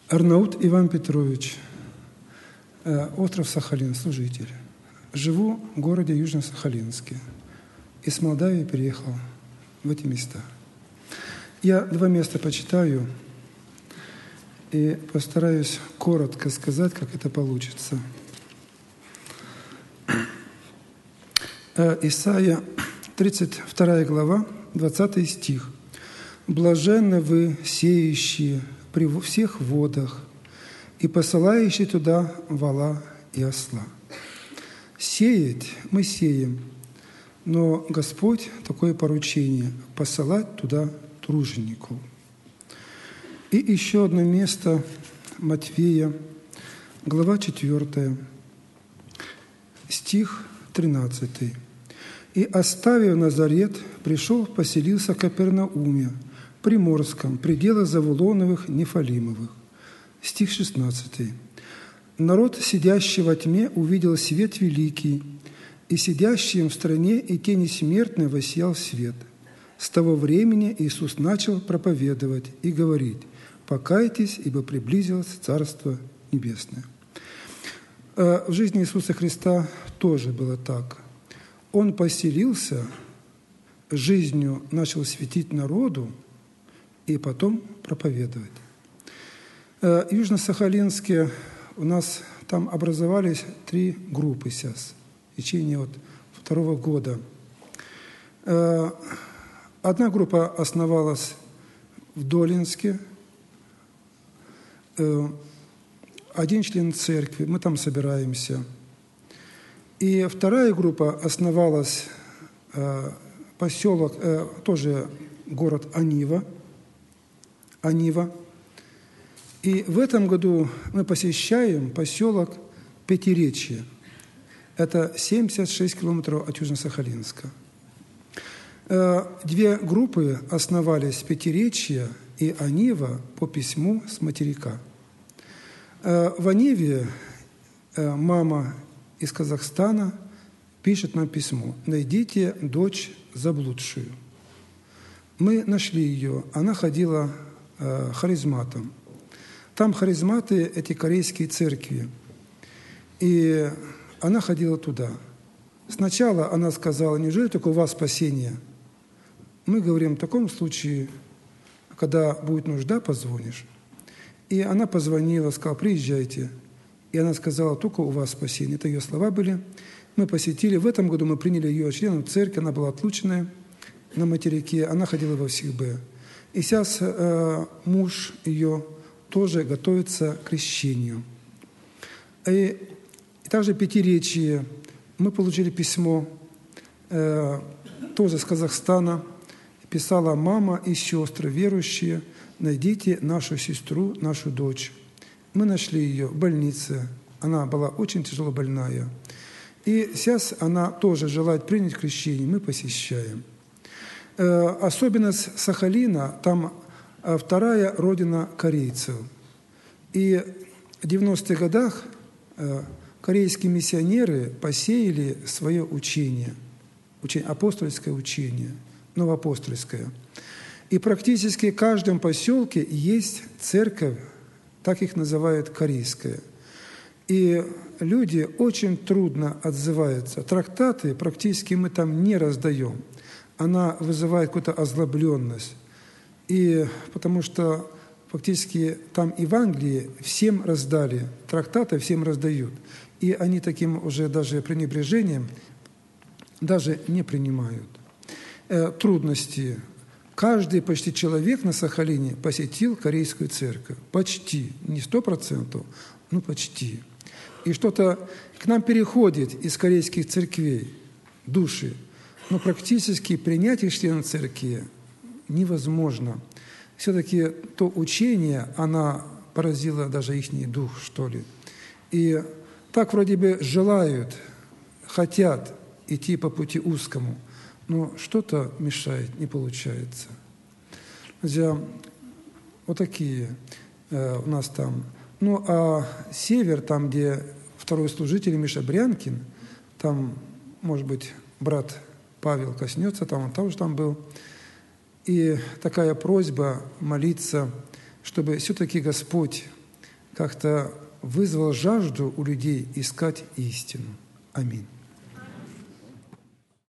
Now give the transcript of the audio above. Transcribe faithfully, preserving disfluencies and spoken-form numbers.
Арнаут Иван Петрович, остров Сахалин, служитель. Живу в городе Южно-Сахалинске. Из Молдавии переехал в эти места. Я два места почитаю и постараюсь коротко сказать, как это получится. Исайя, тридцать вторая глава, двадцатый стих. «Блаженны вы, сеющие при всех водах и посылающие туда вола и осла». Сеять мы сеем, но Господь такое поручение – посылать туда тружеников. И еще одно место Матфея, глава четвёртая, стих тринадцатый. «И, оставив Назарет, пришел, поселился в Капернауме, Приморском, пределах Завулоновых, Нефалимовых». Стих шестнадцатый. «Народ, сидящий во тьме, увидел свет великий, и сидящим в стране и тени смертной воссиял свет. С того времени Иисус начал проповедовать и говорить: покайтесь, ибо приблизилось Царство Небесное». В жизни Иисуса Христа тоже было так. Он поселился, жизнью начал светить народу и потом проповедовать. В Южно-Сахалинске у нас там образовались три группы сейчас в течение вот второго года. Одна группа основалась в Долинске, один член церкви, мы там собираемся. И вторая группа основалась поселок, тоже город Анива, Анива. И в этом году мы посещаем поселок Пятиречье. Это семьдесят шесть километров от Южно-Сахалинска. Две группы основались Пятиречье и Анива по письму с материка. В Аниве мама из Казахстана пишет нам письмо: «Найдите дочь заблудшую». Мы нашли ее, она ходила харизматом. Там харизматы – эти корейские церкви. И она ходила туда. Сначала она сказала: неужели только у вас спасение? Мы говорим: в таком случае, когда будет нужда, позвонишь. И она позвонила, сказала: приезжайте. И она сказала: только у вас спасение. Это ее слова были. Мы посетили. В этом году мы приняли ее членом церкви. Она была отлученная на материке. Она ходила во всех Б. И сейчас э, муж ее тоже готовится к крещению. И, и также в Пятиречье мы получили письмо э, тоже с Казахстана. Писала мама и сестры верующие: найдите нашу сестру, нашу дочь. Мы нашли ее в больнице. Она была очень тяжело больная. И сейчас она тоже желает принять крещение. Мы посещаем. Э, особенность Сахалина, там вторая родина корейцев. И в девяностых годах э, корейские миссионеры посеяли свое учение, учение, апостольское учение, новоапостольское. И практически в каждом поселке есть церковь, так их называют, корейская. И люди очень трудно отзываются. Трактаты практически мы там не раздаем. Она вызывает какую-то озлобленность. И потому что фактически там и в Англии всем раздали, трактаты всем раздают. И они таким уже даже пренебрежением даже не принимают. Э, трудности. Каждый почти человек на Сахалине посетил корейскую церковь. Почти. Не сто процентов, но почти. И что-то к нам переходит из корейских церквей, души. Но практически принять их членом церкви невозможно. Все-таки то учение, она поразила даже их дух, что ли. И так вроде бы желают, хотят идти по пути узкому, но что-то мешает, не получается. Друзья, вот такие э, у нас там. Ну, а север, там, где второй служитель Миша Брянкин, там, может быть, брат Павел коснется, там он тоже там был. И такая просьба молиться, чтобы все-таки Господь как-то вызвал жажду у людей искать истину. Аминь.